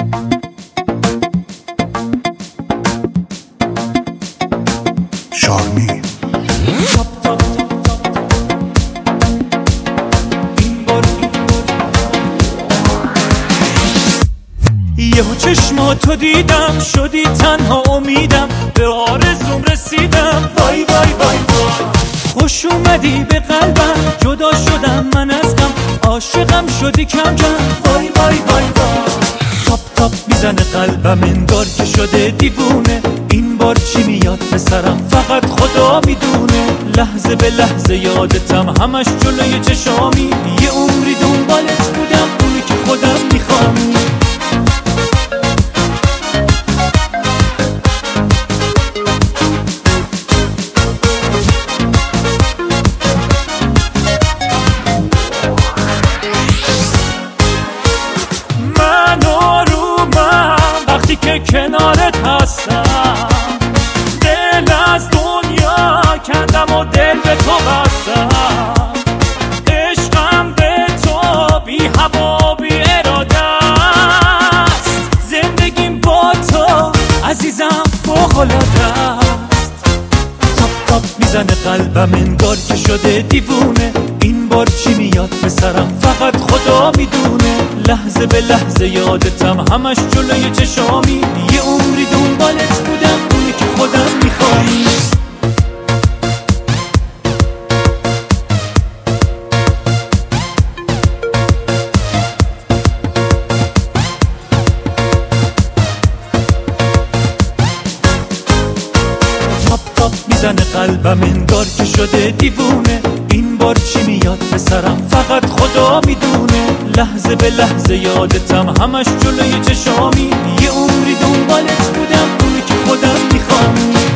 شارمی یهو چشماتو دیدم شدی تنها امیدم به آرزوم رسیدم وای وای وای وای خوش اومدی به قلبم جدا شدم من از غم عاشقم شدی کم کم وای وای وای وای تاپ تاپ میزنه قلبم انگار که شده دیوونه این بار چی میاد به سرم فقط خدا میدونه لحظه به لحظه یادتم همش جلوی چشامی یه عمری دنبالت بودم اونی که خودم میخوام که کنارت هستم دل از دنیا کندم و دل به تو بستم عشقم به تو بی هوا بی اراده است زندگیم با تو عزیزم فوق‌العاده است تاپ تاپ میزنه قلبم انگار که شده دیوونه این بار چی میاد به سرم فقط خدا میدونه لحظه به لحظه یادتم همش جلوی چشامی یه عمری دنبالت بودم اونی که خودم میخوام تاپ تاپ میزنه قلبم انگار که شده دیوونه این بار چی میاد به سرم فقط خدا میدونه لحظه به لحظه یادتم همش جلوی چشامی یه عمری دنبالت بودم اونی که خودم میخوام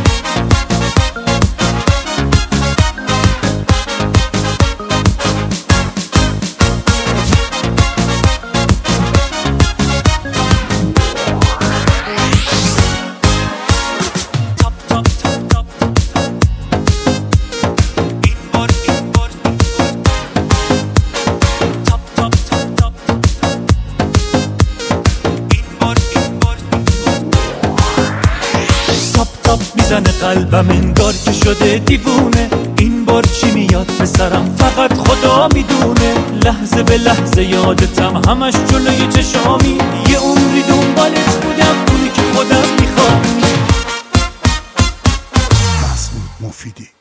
میزنه قلبم انگار که شده دیوونه این بار چی میاد به سرم فقط خدا میدونه لحظه به لحظه یادتم همش جلوی چشامی یه عمری دنبالت بودم اونی که خودم میخوام مسعود مفیدی